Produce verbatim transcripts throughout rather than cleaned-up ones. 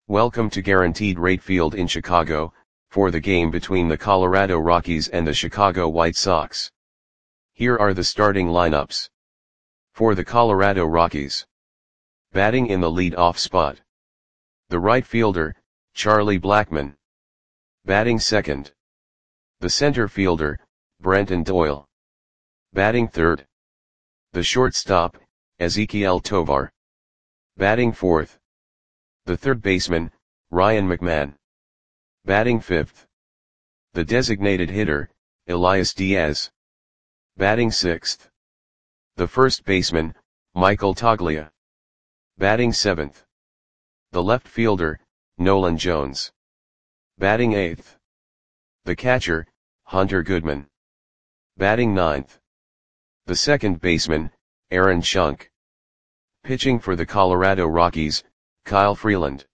Welcome to Guaranteed Rate Field in Chicago, for the game between the Colorado Rockies and the Chicago White Sox. Here are the starting lineups. For the Colorado Rockies. Batting in the lead-off spot. The right fielder, Charlie Blackmon. Batting second. The center fielder, Brenton Doyle. Batting third. The shortstop, Ezequiel Tovar. Batting fourth. The third baseman, Ryan McMahon. Batting fifth. The designated hitter, Elias Diaz. Batting sixth. The first baseman, Michael Toglia. Batting seventh. The left fielder, Nolan Jones. Batting eighth. The catcher, Hunter Goodman. Batting ninth. The second baseman, Aaron Schunk. Pitching for the Colorado Rockies, Kyle Freeland.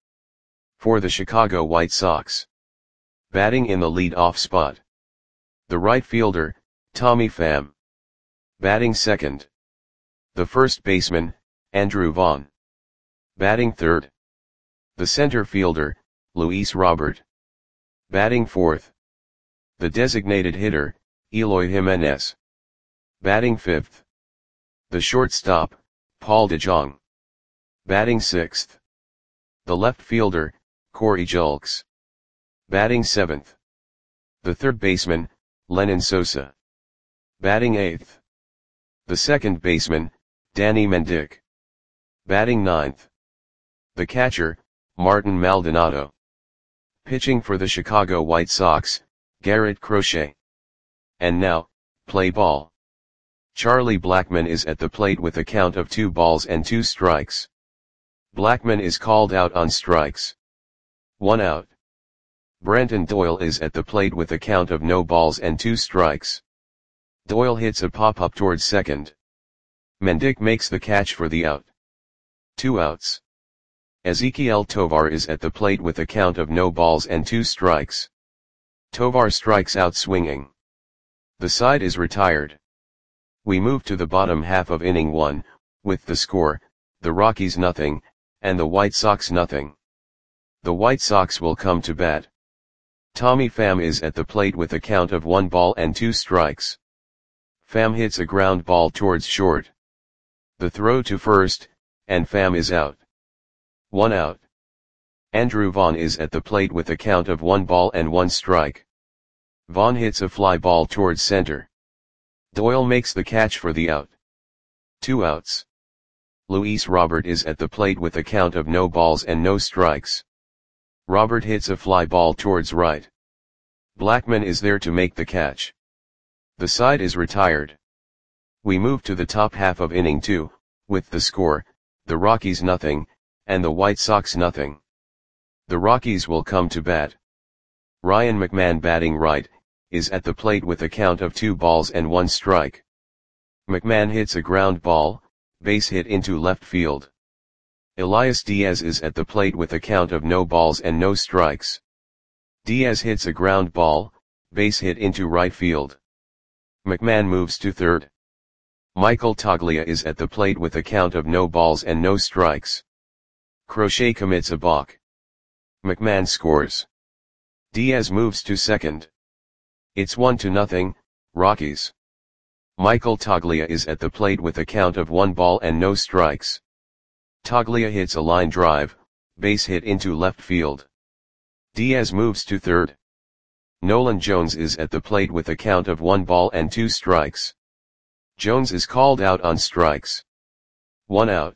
For the Chicago White Sox. Batting in the lead-off spot. The right fielder, Tommy Pham. Batting second. The first baseman, Andrew Vaughn. Batting third. The center fielder, Luis Robert. Batting fourth. The designated hitter, Eloy Jimenez. Batting fifth. The shortstop, Paul DeJong. Batting sixth. The left fielder, Corey Julks. Batting seventh. The third baseman, Lenyn Sosa. Batting eighth. The second baseman, Danny Mendick. Batting ninth. The catcher, Martin Maldonado. Pitching for the Chicago White Sox, Garrett Crochet. And now, play ball. Charlie Blackmon is at the plate with a count of two balls and two strikes. Blackmon is called out on strikes. One out. Brenton Doyle is at the plate with a count of no balls and two strikes. Doyle hits a pop-up towards second. Mendick makes the catch for the out. Two outs. Ezequiel Tovar is at the plate with a count of no balls and two strikes. Tovar strikes out swinging. The side is retired. We move to the bottom half of inning one, with the score, the Rockies nothing, and the White Sox nothing. The White Sox will come to bat. Tommy Pham is at the plate with a count of one ball and two strikes. Pham hits a ground ball towards short. The throw to first, and Pham is out. One out. Andrew Vaughn is at the plate with a count of one ball and one strike. Vaughn hits a fly ball towards center. Doyle makes the catch for the out. Two outs. Luis Robert is at the plate with a count of no balls and no strikes. Robert hits a fly ball towards right. Blackmon is there to make the catch. The side is retired. We move to the top half of inning two, with the score, the Rockies nothing, and the White Sox nothing. The Rockies will come to bat. Ryan McMahon batting right, is at the plate with a count of two balls and one strike. McMahon hits a ground ball, base hit into left field. Elias Diaz is at the plate with a count of no balls and no strikes. Diaz hits a ground ball, base hit into right field. McMahon moves to third. Michael Toglia is at the plate with a count of no balls and no strikes. Crochet commits a balk. McMahon scores. Diaz moves to second. It's one to nothing, Rockies. Michael Toglia is at the plate with a count of one ball and no strikes. Toglia hits a line drive, base hit into left field. Diaz moves to third. Nolan Jones is at the plate with a count of one ball and two strikes. Jones is called out on strikes. One out.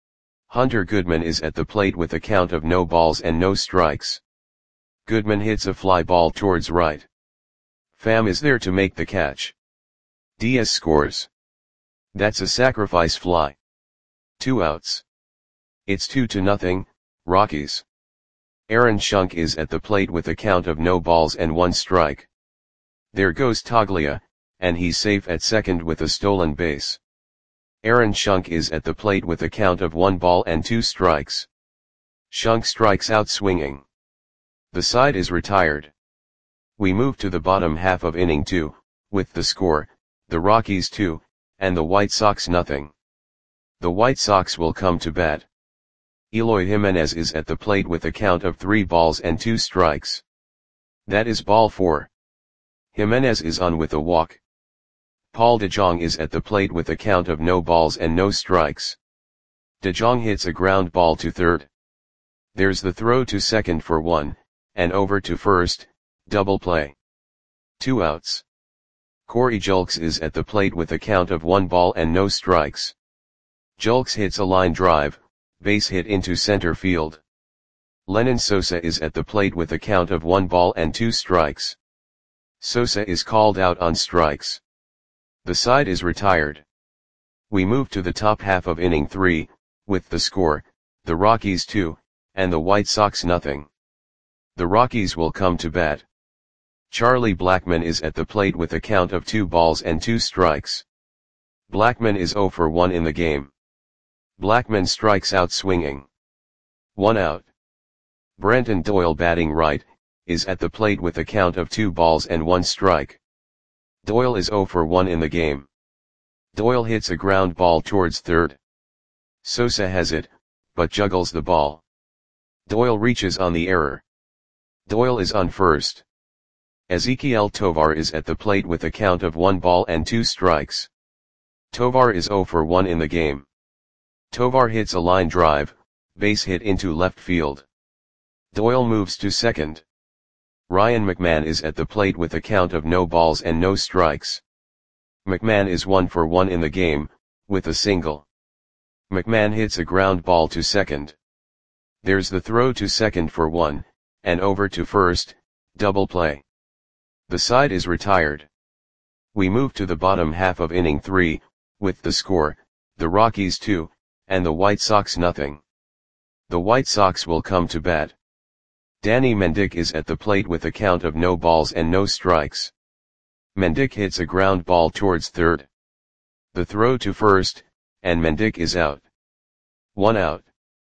Hunter Goodman is at the plate with a count of no balls and no strikes. Goodman hits a fly ball towards right. Pham is there to make the catch. Diaz scores. That's a sacrifice fly. Two outs. It's two to nothing, Rockies. Aaron Schunk is at the plate with a count of no balls and one strike. There goes Toglia, and he's safe at second with a stolen base. Aaron Schunk is at the plate with a count of one ball and two strikes. Schunk strikes out swinging. The side is retired. We move to the bottom half of inning two, with the score, the Rockies two, and the White Sox nothing. The White Sox will come to bat. Eloy Jimenez is at the plate with a count of three balls and two strikes. That is ball four. Jimenez is on with a walk. Paul de Jong is at the plate with a count of no balls and no strikes. De Jong hits a ground ball to third. There's the throw to second for one, and over to first, double play. Two outs. Corey Julks is at the plate with a count of one ball and no strikes. Julks hits a line drive, base hit into center field. Lenyn Sosa is at the plate with a count of one ball and two strikes. Sosa is called out on strikes. The side is retired. We move to the top half of inning three, with the score, the Rockies two, and the White Sox nothing. The Rockies will come to bat. Charlie Blackmon is at the plate with a count of two balls and two strikes. Blackmon is oh for one in the game. Blackmon strikes out swinging. One out. Brenton Doyle, batting right, is at the plate with a count of two balls and one strike. Doyle is oh for one in the game. Doyle hits a ground ball towards third. Sosa has it, but juggles the ball. Doyle reaches on the error. Doyle is on first. Ezequiel Tovar is at the plate with a count of one ball and two strikes. Tovar is oh for one in the game. Tovar hits a line drive, base hit into left field. Doyle moves to second. Ryan McMahon is at the plate with a count of no balls and no strikes. McMahon is one for one in the game, with a single. McMahon hits a ground ball to second. There's the throw to second for one, and over to first, double play. The side is retired. We move to the bottom half of inning three, with the score, the Rockies two, and the White Sox nothing. The White Sox will come to bat. Danny Mendick is at the plate with a count of no balls and no strikes. Mendick hits a ground ball towards third. The throw to first, and Mendick is out. One out.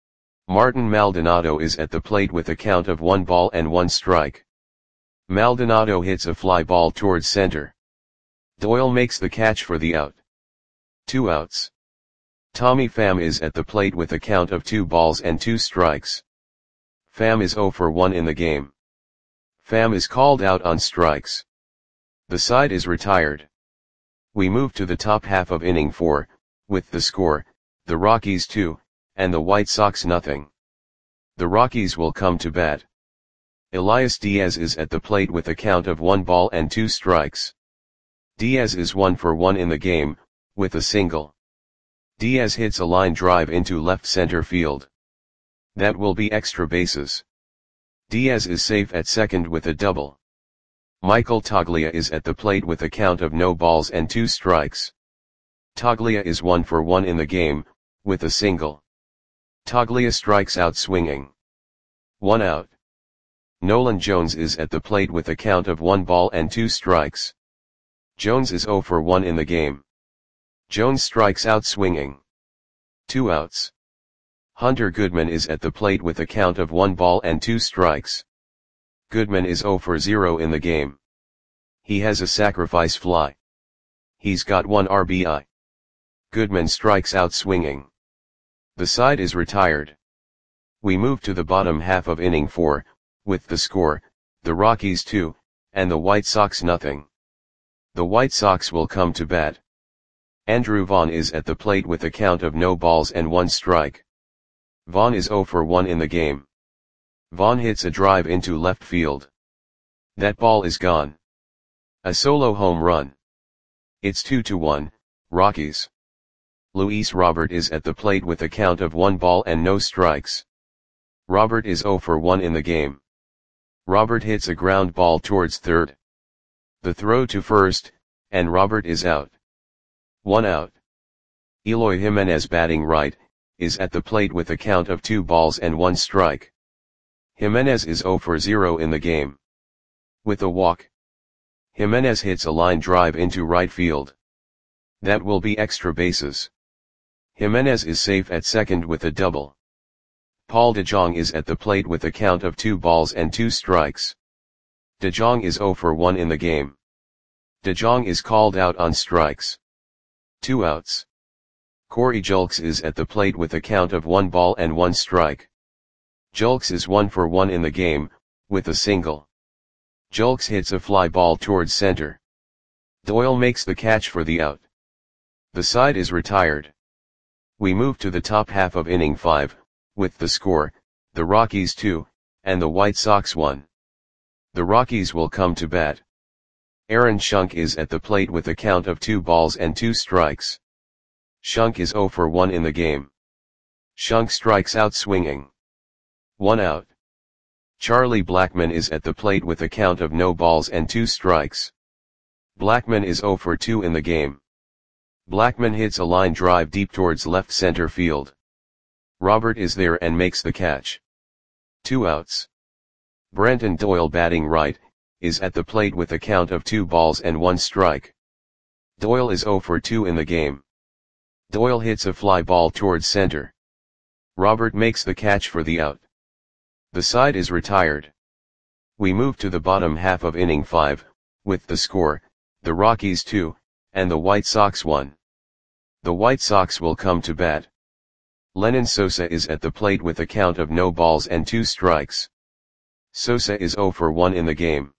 Martin Maldonado is at the plate with a count of one ball and one strike. Maldonado hits a fly ball towards center. Doyle makes the catch for the out. Two outs. Tommy Pham is at the plate with a count of two balls and two strikes. Pham is oh for one in the game. Pham is called out on strikes. The side is retired. We move to the top half of inning four, with the score, the Rockies two, and the White Sox nothing. The Rockies will come to bat. Elias Diaz is at the plate with a count of one ball and two strikes. Diaz is one for one in the game, with a single. Diaz hits a line drive into left center field. That will be extra bases. Diaz is safe at second with a double. Michael Toglia is at the plate with a count of no balls and two strikes. Toglia is one for one in the game, with a single. Toglia strikes out swinging. One out. Nolan Jones is at the plate with a count of one ball and two strikes. Jones is oh for one in the game. Jones strikes out swinging. Two outs. Hunter Goodman is at the plate with a count of one ball and two strikes. Goodman is oh for zero in the game. He has a sacrifice fly. He's got one R B I. Goodman strikes out swinging. The side is retired. We move to the bottom half of inning four, with the score, the Rockies two, and the White Sox nothing. The White Sox will come to bat. Andrew Vaughn is at the plate with a count of no balls and one strike. Vaughn is oh for one in the game. Vaughn hits a drive into left field. That ball is gone. A solo home run. It's two to one, Rockies. Luis Robert is at the plate with a count of one ball and no strikes. Robert is oh for one in the game. Robert hits a ground ball towards third. The throw to first, and Robert is out. One out. Eloy Jimenez, batting right, is at the plate with a count of two balls and one strike. Jimenez is oh for zero in the game. With a walk. Jimenez hits a line drive into right field. That will be extra bases. Jimenez is safe at second with a double. Paul de Jong is at the plate with a count of two balls and two strikes. De Jong is oh for one in the game. De Jong is called out on strikes. Two outs. Corey Julks is at the plate with a count of one ball and one strike. Julks is one for one in the game, with a single. Julks hits a fly ball towards center. Doyle makes the catch for the out. The side is retired. We move to the top half of inning five, with the score, the Rockies two, and the White Sox one. The Rockies will come to bat. Aaron Schunk is at the plate with a count of two balls and two strikes. Schunk is zero for one in the game. Schunk strikes out swinging. One out. Charlie Blackmon is at the plate with a count of no balls and two strikes. Blackmon is zero for two in the game. Blackmon hits a line drive deep towards left center field. Robert is there and makes the catch. Two outs. Brenton Doyle, batting right, is at the plate with a count of two balls and one strike. Doyle is zero for two in the game. Doyle hits a fly ball towards center. Robert makes the catch for the out. The side is retired. We move to the bottom half of inning five, with the score, the Rockies two, and the White Sox one. The White Sox will come to bat. Lenyn Sosa is at the plate with a count of no balls and two strikes. Sosa is zero for one in the game.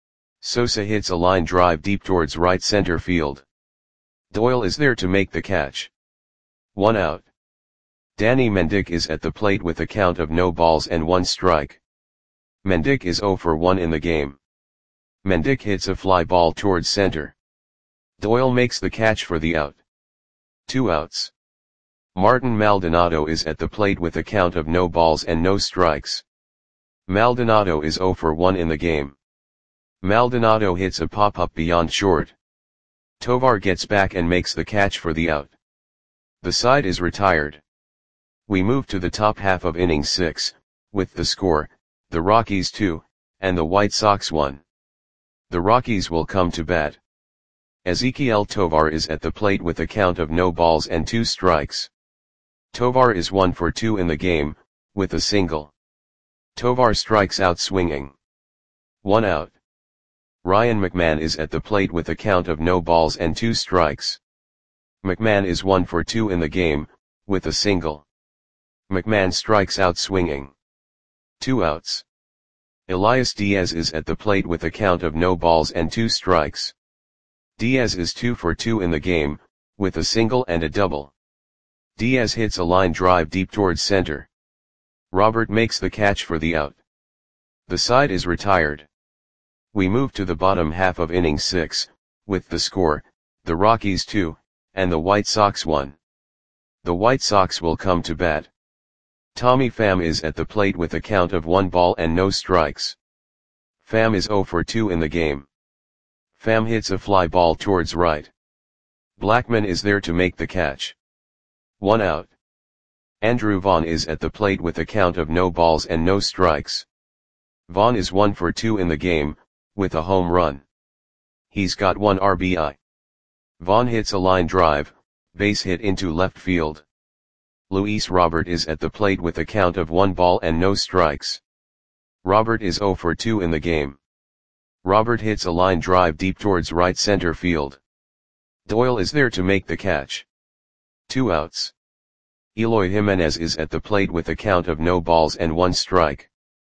Sosa hits a line drive deep towards right center field. Doyle is there to make the catch. One out. Danny Mendick is at the plate with a count of no balls and one strike. Mendick is zero for one in the game. Mendick hits a fly ball towards center. Doyle makes the catch for the out. Two outs. Martin Maldonado is at the plate with a count of no balls and no strikes. Maldonado is zero for one in the game. Maldonado hits a pop-up beyond short. Tovar gets back and makes the catch for the out. The side is retired. We move to the top half of inning six, with the score, the Rockies two, and the White Sox one. The Rockies will come to bat. Ezequiel Tovar is at the plate with a count of no balls and two strikes. Tovar is one for two in the game, with a single. Tovar strikes out swinging. One out. Ryan McMahon is at the plate with a count of no balls and two strikes. McMahon is one for two in the game, with a single. McMahon strikes out swinging. Two outs. Elias Diaz is at the plate with a count of no balls and two strikes. Diaz is two for two in the game, with a single and a double. Diaz hits a line drive deep towards center. Robert makes the catch for the out. The side is retired. We move to the bottom half of inning six, with the score, the Rockies two, and the White Sox one. The White Sox will come to bat. Tommy Pham is at the plate with a count of one ball and no strikes. Pham is zero for two in the game. Pham hits a fly ball towards right. Blackmon is there to make the catch. One out. Andrew Vaughn is at the plate with a count of no balls and no strikes. Vaughn is one for two in the game, with a home run. He's got one R B I. Vaughn hits a line drive, base hit into left field. Luis Robert is at the plate with a count of one ball and no strikes. Robert is zero for two in the game. Robert hits a line drive deep towards right center field. Doyle is there to make the catch. Two outs. Eloy Jimenez is at the plate with a count of no balls and one strike.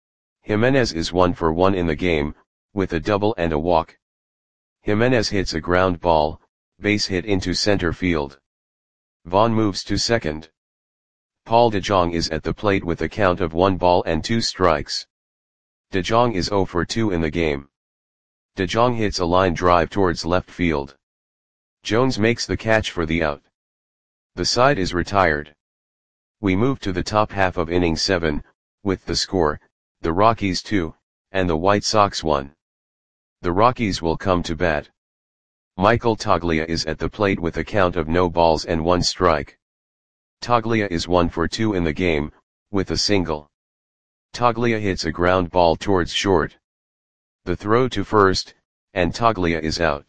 Jimenez is one for one in the game, with a double and a walk. Jimenez hits a ground ball, base hit into center field. Vaughn moves to second. Paul DeJong is at the plate with a count of one ball and two strikes. DeJong is zero for two in the game. DeJong hits a line drive towards left field. Jones makes the catch for the out. The side is retired. We move to the top half of inning seven, with the score, the Rockies two, and the White Sox one. The Rockies will come to bat. Michael Toglia is at the plate with a count of no balls and one strike. Toglia is one for two in the game, with a single. Toglia hits a ground ball towards short. The throw to first, and Toglia is out.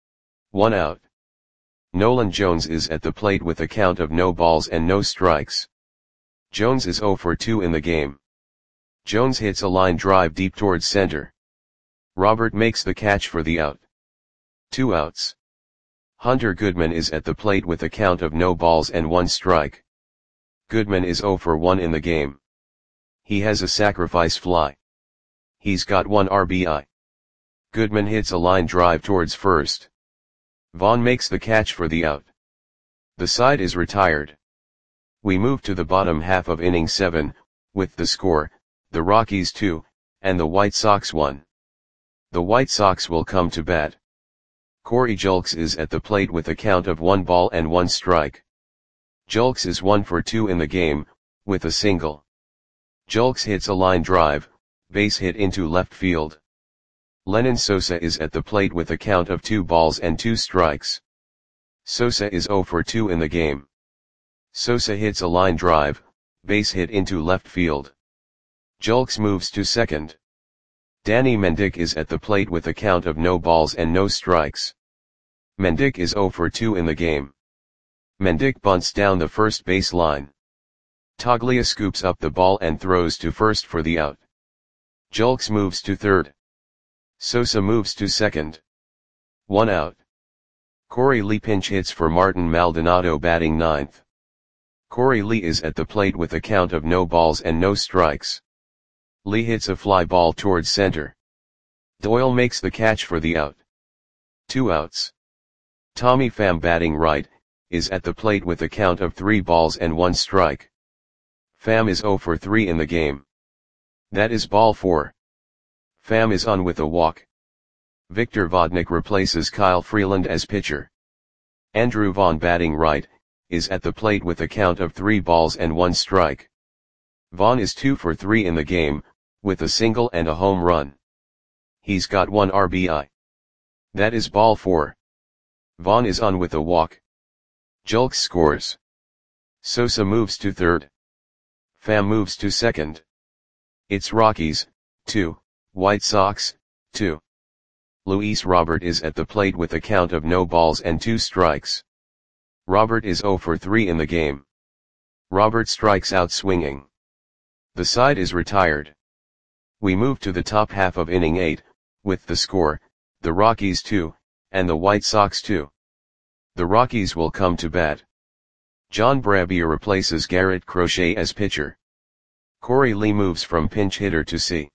One out. Nolan Jones is at the plate with a count of no balls and no strikes. Jones is zero for two in the game. Jones hits a line drive deep towards center. Robert makes the catch for the out. Two outs. Hunter Goodman is at the plate with a count of no balls and one strike. Goodman is zero for one in the game. He has a sacrifice fly. He's got one R B I. Goodman hits a line drive towards first. Vaughn makes the catch for the out. The side is retired. We move to the bottom half of inning seven, with the score, the Rockies two, and the White Sox one. The White Sox will come to bat. Corey Julks is at the plate with a count of one ball and one strike. Julks is one for two in the game, with a single. Julks hits a line drive, base hit into left field. Lenyn Sosa is at the plate with a count of two balls and two strikes. Sosa is zero for two in the game. Sosa hits a line drive, base hit into left field. Julks moves to second. Danny Mendick is at the plate with a count of no balls and no strikes. Mendick is zero for two in the game. Mendick bunts down the first base line. Toglia scoops up the ball and throws to first for the out. Julks moves to third. Sosa moves to second. One out. Corey Lee pinch hits for Martin Maldonado batting ninth. Corey Lee is at the plate with a count of no balls and no strikes. Lee hits a fly ball towards center. Doyle makes the catch for the out. Two outs. Tommy Pham batting right, is at the plate with a count of three balls and one strike. Pham is zero for three in the game. That is ball four. Pham is on with a walk. Victor Vodnik replaces Kyle Freeland as pitcher. Andrew Vaughn batting right, is at the plate with a count of three balls and one strike. Vaughn is two for three in the game, with a single and a home run. He's got one R B I. That is ball four. Vaughn is on with a walk. Julks scores. Sosa moves to third. Pham moves to second. It's Rockies, two, White Sox, two. Luis Robert is at the plate with a count of no balls and two strikes. Robert is zero for three in the game. Robert strikes out swinging. The side is retired. We move to the top half of inning eight, with the score, the Rockies two, and the White Sox two. The Rockies will come to bat. John Brebbia replaces Garrett Crochet as pitcher. Corey Lee moves from pinch hitter to C.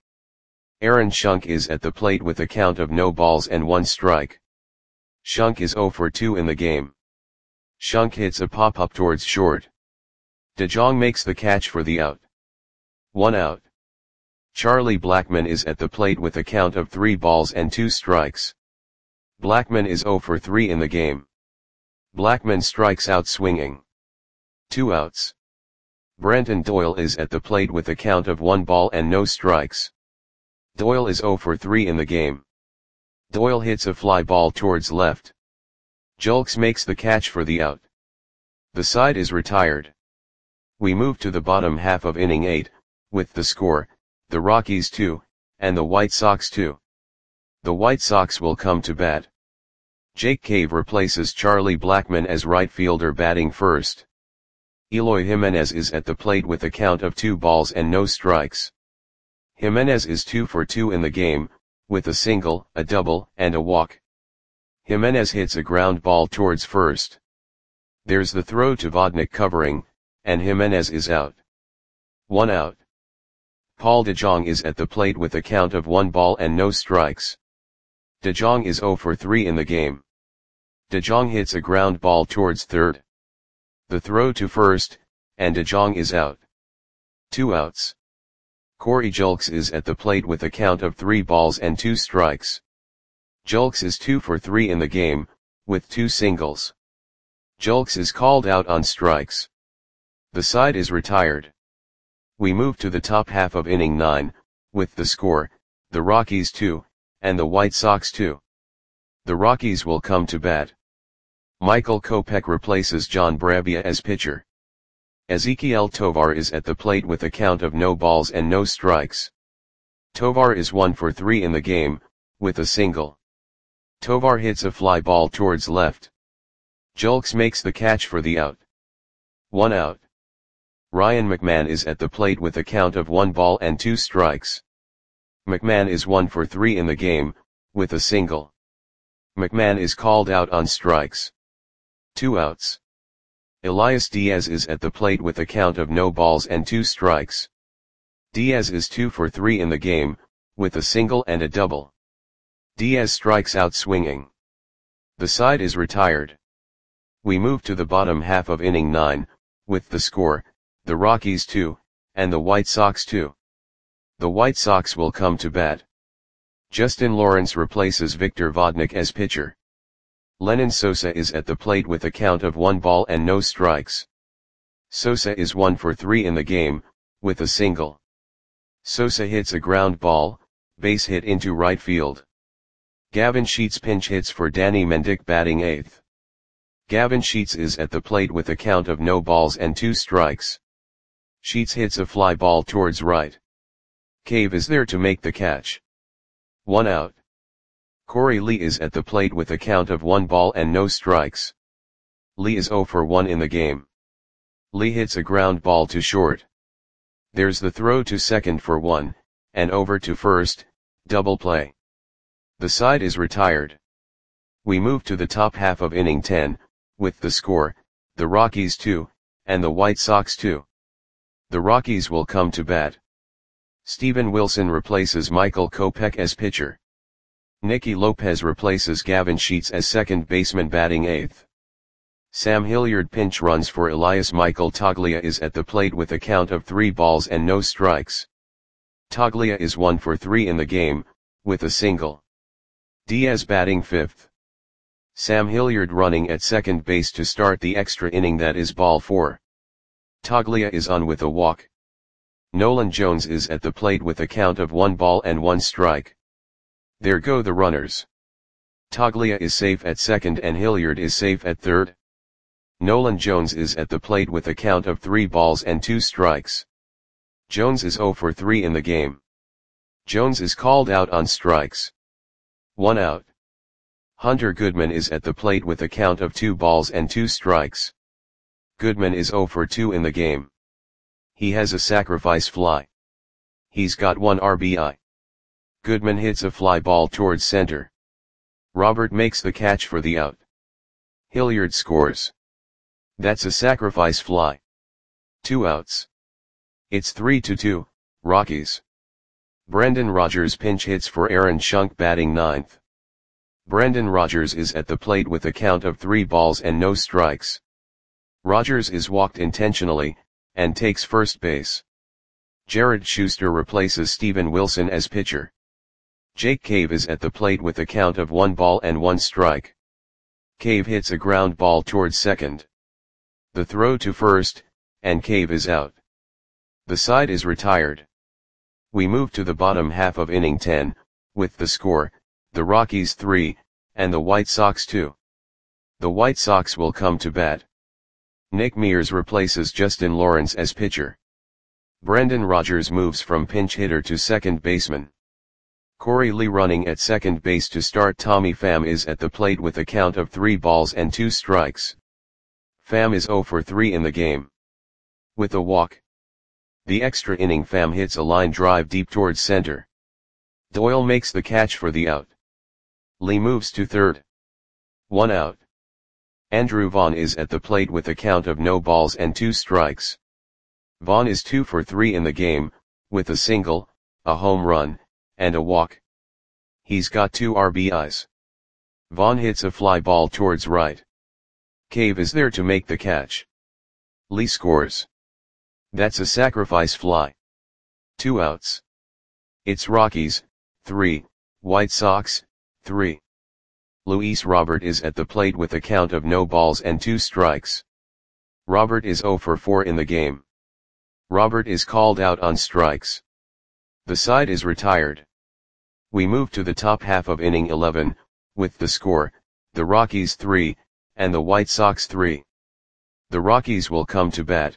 Aaron Schunk is at the plate with a count of no balls and one strike. Schunk is zero for two in the game. Schunk hits a pop-up towards short. DeJong makes the catch for the out. One out. Charlie Blackmon is at the plate with a count of three balls and two strikes. Blackmon is zero for three in the game. Blackmon strikes out swinging. Two outs. Brenton Doyle is at the plate with a count of one ball and no strikes. Doyle is zero for three in the game. Doyle hits a fly ball towards left. Julks makes the catch for the out. The side is retired. We move to the bottom half of inning eight, with the score, the Rockies two, and the White Sox two. The White Sox will come to bat. Jake Cave replaces Charlie Blackmon as right fielder batting first. Eloy Jimenez is at the plate with a count of two balls and no strikes. Jimenez is two for two in the game, with a single, a double, and a walk. Jimenez hits a ground ball towards first. There's the throw to Vodnik covering, and Jimenez is out. One out. Paul DeJong is at the plate with a count of one ball and no strikes. DeJong is zero for three in the game. DeJong hits a ground ball towards third. The throw to first, and DeJong is out. Two outs. Corey Julks is at the plate with a count of three balls and two strikes. Julks is two for three in the game, with two singles. Julks is called out on strikes. The side is retired. We move to the top half of inning nine, with the score, the Rockies two, and the White Sox two. The Rockies will come to bat. Michael Kopech replaces John Brebbia as pitcher. Ezequiel Tovar is at the plate with a count of no balls and no strikes. Tovar is one for three in the game, with a single. Tovar hits a fly ball towards left. Julks makes the catch for the out. One out. Ryan McMahon is at the plate with a count of one ball and two strikes. McMahon is one for three in the game, with a single. McMahon is called out on strikes. Two outs. Elias Diaz is at the plate with a count of no balls and two strikes. Diaz is two for three in the game, with a single and a double. Diaz strikes out swinging. The side is retired. We move to the bottom half of inning nine, with the score, the Rockies two, and the White Sox two. The White Sox will come to bat. Justin Lawrence replaces Victor Vodnik as pitcher. Lenyn Sosa is at the plate with a count of one ball and no strikes. Sosa is one for three in the game, with a single. Sosa hits a ground ball, base hit into right field. Gavin Sheets pinch hits for Danny Mendick batting eighth. Gavin Sheets is at the plate with a count of no balls and two strikes. Sheets hits a fly ball towards right. Cave is there to make the catch. One out. Corey Lee is at the plate with a count of one ball and no strikes. Lee is zero for one in the game. Lee hits a ground ball to short. There's the throw to second for one, and over to first, double play. The side is retired. We move to the top half of inning ten, with the score, the Rockies two, and the White Sox two. The Rockies will come to bat. Steven Wilson replaces Michael Kopech as pitcher. Nicky Lopez replaces Gavin Sheets as second baseman batting eighth. Sam Hilliard pinch runs for Elias. Michael Toglia is at the plate with a count of three balls and no strikes. Toglia is one for three in the game, with a single. Diaz batting fifth. Sam Hilliard running at second base to start the extra inning, that is ball four. Toglia is on with a walk. Nolan Jones is at the plate with a count of one ball and one strike. There go the runners. Toglia is safe at second and Hilliard is safe at third. Nolan Jones is at the plate with a count of three balls and two strikes. Jones is zero for three in the game. Jones is called out on strikes. One out. Hunter Goodman is at the plate with a count of two balls and two strikes. Goodman is zero for two in the game. He has a sacrifice fly. He's got one R B I. Goodman hits a fly ball towards center. Robert makes the catch for the out. Hilliard scores. That's a sacrifice fly. Two outs. It's three to two, Rockies. Brendan Rodgers pinch hits for Aaron Schunk batting ninth. Brendan Rodgers is at the plate with a count of three balls and no strikes. Rodgers is walked intentionally, and takes first base. Jared Schuster replaces Steven Wilson as pitcher. Jake Cave is at the plate with a count of one ball and one strike. Cave hits a ground ball towards second. The throw to first, and Cave is out. The side is retired. We move to the bottom half of inning ten, with the score, the Rockies three, and the White Sox two. The White Sox will come to bat. Nick Mears replaces Justin Lawrence as pitcher. Brendan Rodgers moves from pinch hitter to second baseman. Corey Lee running at second base to start. Tommy Pham is at the plate with a count of three balls and two strikes. Pham is zero for three in the game. With a walk. The extra inning, Pham hits a line drive deep towards center. Doyle makes the catch for the out. Lee moves to third. One out. Andrew Vaughn is at the plate with a count of no balls and two strikes. Vaughn is two for three in the game, with a single, a home run, and a walk. He's got two R B Is. Vaughn hits a fly ball towards right. Cave is there to make the catch. Lee scores. That's a sacrifice fly. Two outs. It's Rockies, three, White Sox, three. Luis Robert is at the plate with a count of no balls and two strikes. Robert is zero for four in the game. Robert is called out on strikes. The side is retired. We move to the top half of inning eleven, with the score, the Rockies three, and the White Sox three. The Rockies will come to bat.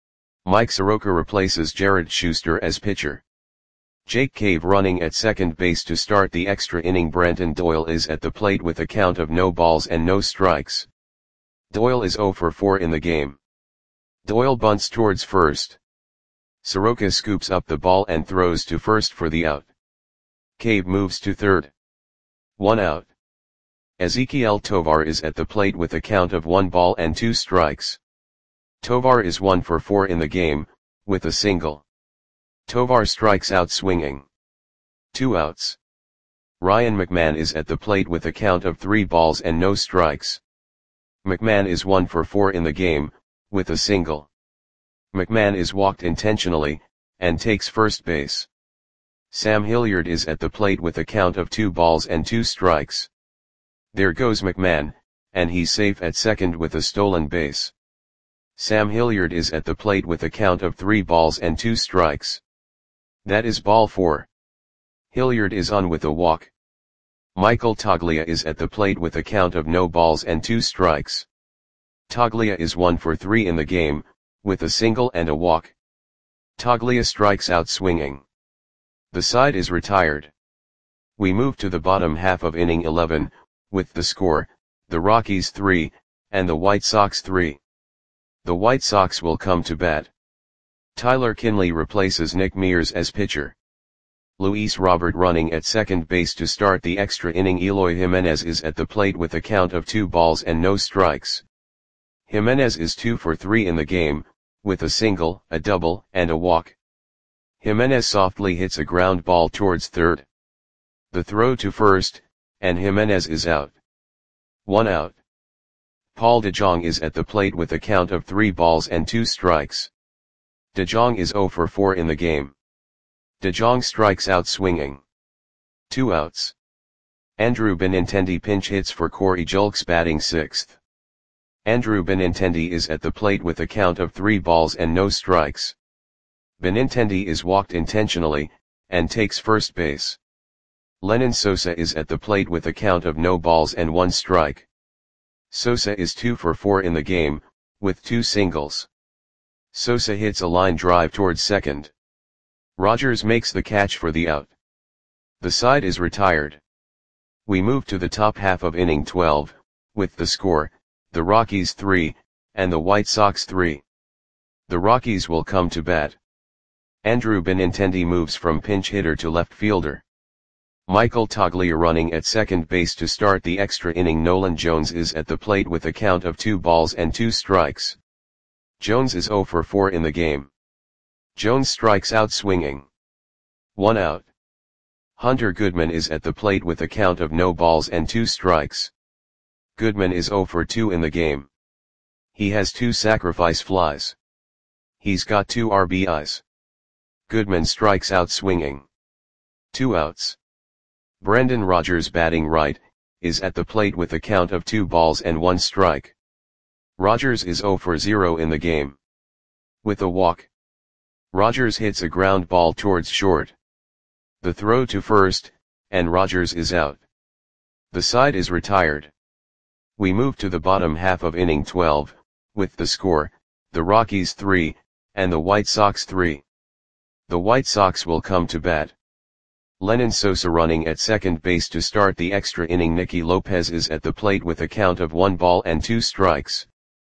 Mike Soroka replaces Jared Schuster as pitcher. Jake Cave running at second base to start the extra inning. Brenton Doyle is at the plate with a count of no balls and no strikes. Doyle is zero for four in the game. Doyle bunts towards first. Soroka scoops up the ball and throws to first for the out. Cave moves to third. One out. Ezequiel Tovar is at the plate with a count of one ball and two strikes. Tovar is one for four in the game, with a single. Tovar strikes out swinging. Two outs. Ryan McMahon is at the plate with a count of three balls and no strikes. McMahon is one for four in the game, with a single. McMahon is walked intentionally, and takes first base. Sam Hilliard is at the plate with a count of two balls and two strikes. There goes McMahon, and he's safe at second with a stolen base. Sam Hilliard is at the plate with a count of three balls and two strikes. That is ball four. Hilliard is on with a walk. Michael Toglia is at the plate with a count of no balls and two strikes. Toglia is one for three in the game, with a single and a walk. Toglia strikes out swinging. The side is retired. We move to the bottom half of inning eleven, with the score, the Rockies three, and the White Sox three. The White Sox will come to bat. Tyler Kinley replaces Nick Mears as pitcher. Luis Robert running at second base to start the extra inning. Eloy Jimenez is at the plate with a count of two balls and no strikes. Jimenez is two for three in the game, with a single, a double, and a walk. Jimenez softly hits a ground ball towards third. The throw to first, and Jimenez is out. One out. Paul DeJong is at the plate with a count of three balls and two strikes. DeJong is zero for four in the game. DeJong strikes out swinging. Two outs. Andrew Benintendi pinch hits for Corey Julks batting sixth. Andrew Benintendi is at the plate with a count of three balls and no strikes. Benintendi is walked intentionally, and takes first base. Lenyn Sosa is at the plate with a count of no balls and one strike. Sosa is two for four in the game, with two singles. Sosa hits a line drive towards second. Rogers makes the catch for the out. The side is retired. We move to the top half of inning twelve, with the score, the Rockies three, and the White Sox three. The Rockies will come to bat. Andrew Benintendi moves from pinch hitter to left fielder. Michael Toglia running at second base to start the extra inning. Nolan Jones is at the plate with a count of two balls and two strikes. Jones is zero for four in the game. Jones strikes out swinging. One out. Hunter Goodman is at the plate with a count of no balls and two strikes. Goodman is zero for two in the game. He has two sacrifice flies. He's got two R B Is. Goodman strikes out swinging. Two outs. Brendan Rodgers batting right, is at the plate with a count of two balls and one strike. Rodgers is zero for zero in the game. With a walk. Rodgers hits a ground ball towards short. The throw to first, and Rodgers is out. The side is retired. We move to the bottom half of inning twelve, with the score, the Rockies three, and the White Sox three. The White Sox will come to bat. Lenyn Sosa running at second base to start the extra inning. Nicky Lopez is at the plate with a count of one ball and two strikes.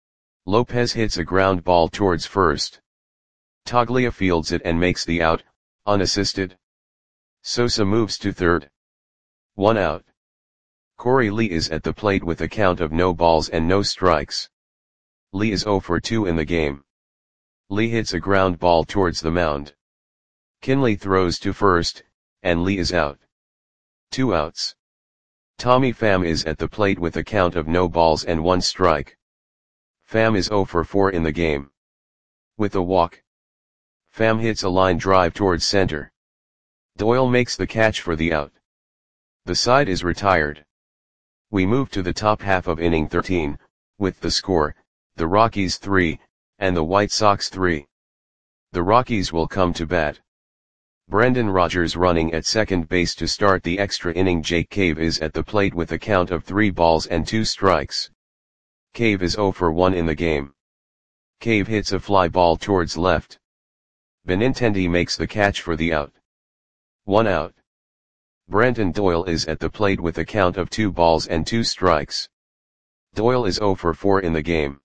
Lopez hits a ground ball towards first. Toglia fields it and makes the out, unassisted. Sosa moves to third. One out. Corey Lee is at the plate with a count of no balls and no strikes. Lee is zero for two in the game. Lee hits a ground ball towards the mound. Kinley throws to first, and Lee is out. Two outs. Tommy Pham is at the plate with a count of no balls and one strike. Pham is zero for four in the game. With a walk. Pham hits a line drive towards center. Doyle makes the catch for the out. The side is retired. We move to the top half of inning thirteen, with the score, the Rockies three, and the White Sox three. The Rockies will come to bat. Brendan Rodgers running at second base to start the extra inning. Jake Cave is at the plate with a count of three balls and two strikes. Cave is zero for one in the game. Cave hits a fly ball towards left. Benintendi makes the catch for the out. One out. Brenton Doyle is at the plate with a count of two balls and two strikes. Doyle is zero for four in the game.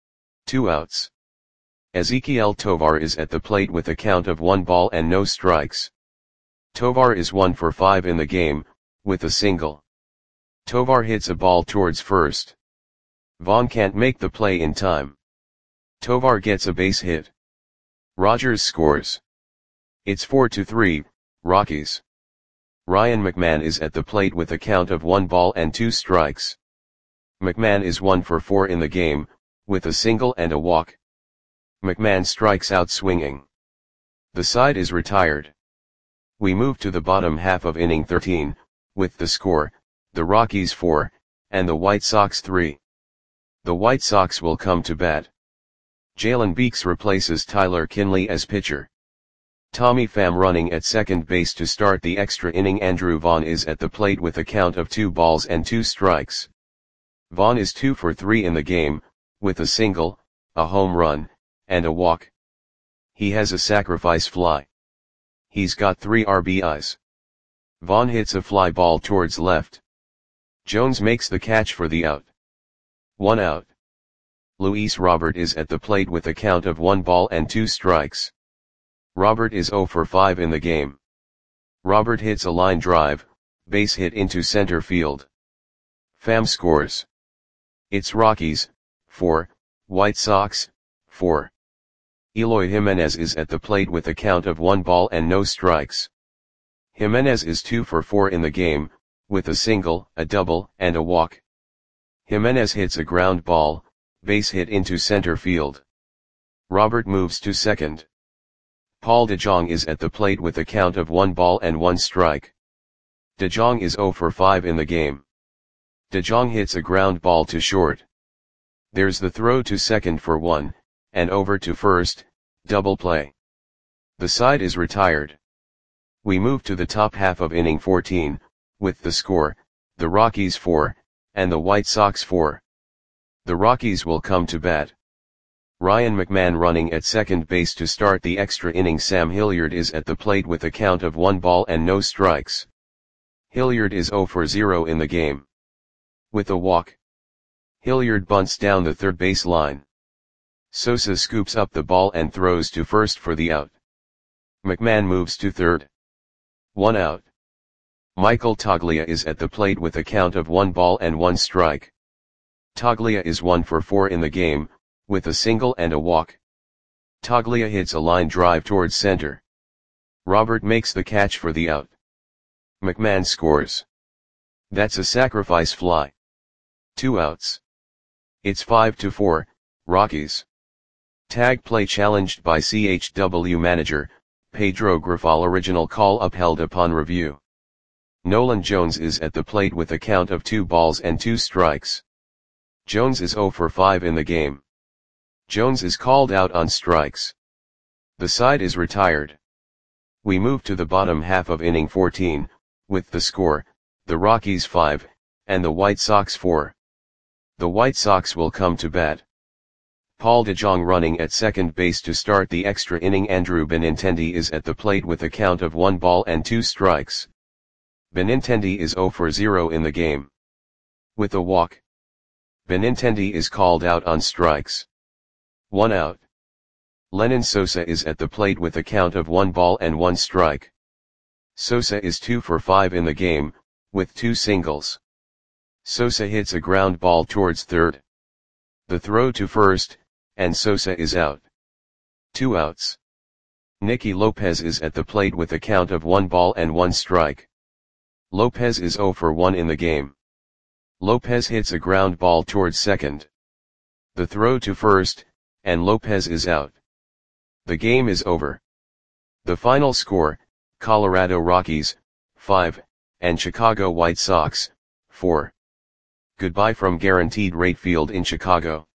Two outs. Ezequiel Tovar is at the plate with a count of one ball and no strikes. Tovar is one for five in the game, with a single. Tovar hits a ball towards first. Vaughn can't make the play in time. Tovar gets a base hit. Rogers scores. It's four to three, Rockies. Ryan McMahon is at the plate with a count of one ball and two strikes. McMahon is one for four in the game, with a single and a walk. McMahon strikes out swinging. The side is retired. We move to the bottom half of inning thirteen, with the score, the Rockies four, and the White Sox three. The White Sox will come to bat. Jalen Beeks replaces Tyler Kinley as pitcher. Tommy Pham running at second base to start the extra inning. Andrew Vaughn is at the plate with a count of two balls and two strikes. Vaughn is two for three in the game, with a single, a home run, and a walk. He has a sacrifice fly. He's got three R B Is. Vaughn hits a fly ball towards left. Jones makes the catch for the out. One out. Luis Robert is at the plate with a count of one ball and two strikes. Robert is zero for five in the game. Robert hits a line drive, base hit into center field. Pham scores. It's Rockies, four, White Sox, four. Eloy Jimenez is at the plate with a count of one ball and no strikes. Jimenez is two for four in the game, with a single, a double, and a walk. Jimenez hits a ground ball, base hit into center field. Robert moves to second. Paul DeJong is at the plate with a count of one ball and one strike. DeJong is zero for five in the game. DeJong hits a ground ball to short. There's the throw to second for one, and over to first, double play. The side is retired. We move to the top half of inning fourteen, with the score, the Rockies four, and the White Sox four. The Rockies will come to bat. Ryan McMahon running at second base to start the extra inning. Sam Hilliard is at the plate with a count of one ball and no strikes. Hilliard is zero for zero in the game. With a walk. Hilliard bunts down the third base line. Sosa scoops up the ball and throws to first for the out. McMahon moves to third. One out. Michael Toglia is at the plate with a count of one ball and one strike. Toglia is one for four in the game, with a single and a walk. Toglia hits a line drive towards center. Robert makes the catch for the out. McMahon scores. That's a sacrifice fly. Two outs. It's five to four, Rockies. Tag play challenged by C H W manager, Pedro Grifol. Original call upheld upon review. Nolan Jones is at the plate with a count of two balls and two strikes. Jones is zero for five in the game. Jones is called out on strikes. The side is retired. We move to the bottom half of inning fourteen, with the score, the Rockies five, and the White Sox four. The White Sox will come to bat. Paul DeJong running at second base to start the extra inning. Andrew Benintendi is at the plate with a count of one ball and two strikes. Benintendi is zero for zero in the game. With a walk. Benintendi is called out on strikes. One out. Lenyn Sosa is at the plate with a count of one ball and one strike. Sosa is two for five in the game, with two singles. Sosa hits a ground ball towards third. The throw to first, and Sosa is out. Two outs. Nicky Lopez is at the plate with a count of one ball and one strike. Lopez is zero for one in the game. Lopez hits a ground ball towards second. The throw to first, and Lopez is out. The game is over. The final score, Colorado Rockies, five, and Chicago White Sox, four. Goodbye from Guaranteed Rate Field in Chicago.